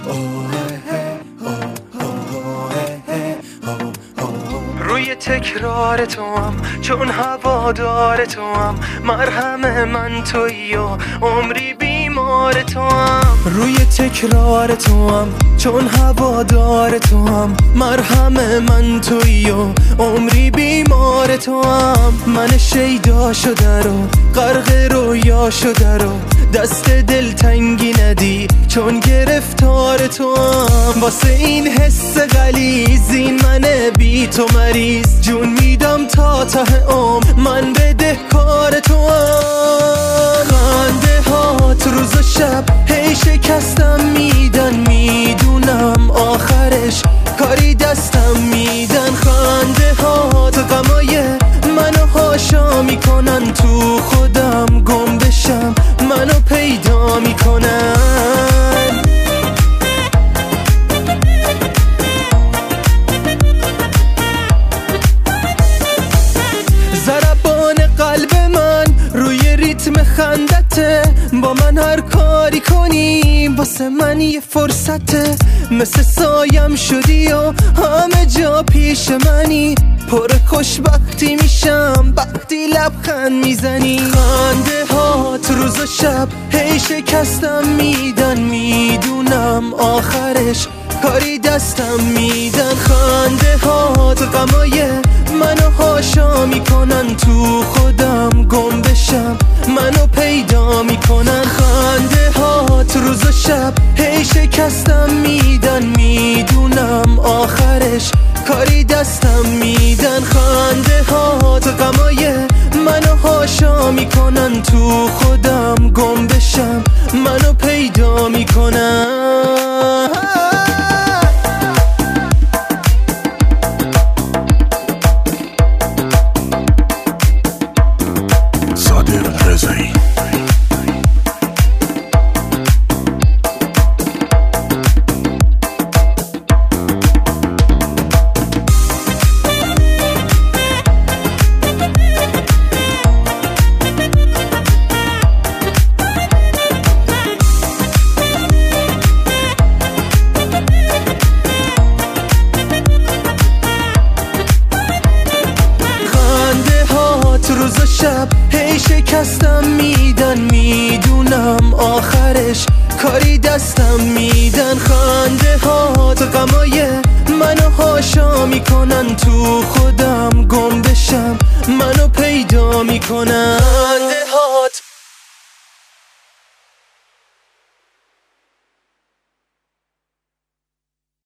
روی تکرار تو هم چون هوادار تو هم، مرهم من تویی و عمری بیمار تو هم. روی تکرار تو هم چون هوادار تو هم، مرهم من تویی و عمری بیمار تو هم. من شیدا شده رو غرق رویا شده رو، دست دلتنگی ندی چون گرفتار تو هم. واسه این حس غلیظ من بی تو مریض، جون میدم تا ته عمر من بدهکار تو هم. خنده هات روز و شب هی شکستم میدن، میدونم آخرش کاری دستم میدن. خنده هات غمای منو هاشا میکنن، تو خودم گم بشم منو پیدا میکنن. ضربان قلب من روی ریتم خندته، با من هر کاری کنی واسه من یه فرصته. مثل سایم شدی و همه جا پیش منی، پر خوشبختی میشم وقتی لبخند میزنی. خنده هات روز و شب هی شکستم میدن، میدونم آخرش کاری دستم میدن. خنده هات غمای منو هاشا میکنن، تو خودم گم بشم منو پیدا میکنن. خنده هات روز و شب هی شکستم میدن، میدونم آخرش کاری دستم میدن. خنده هات غمای منو هاشا میکنن، تو خودم گم بشم منو پیدا میکنن. روز و شب هی شکستم میدن، میدونم آخرش کاری دستم میدن. خنده هات غمای منو هاشا میکنن، تو خودم گم بشم منو پیدا میکنن. خنده هات